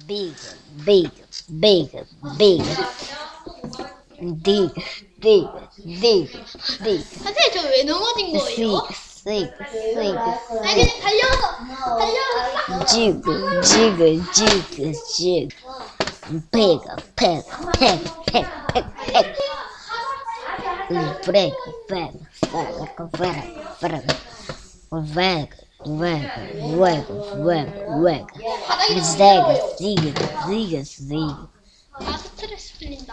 big, big, big, big, dig, dig, dig, dig, 선생님 저 왜 넘어진 거예요? sig, sig, 아니 그냥 달려서 jig, jig, jig, jig, peg, peg, peg, peg, peg, peg, break, bag, bag, bag, bag, wag, wag, wag, wag, wag, 바닥에 zag, zig, zig, zig.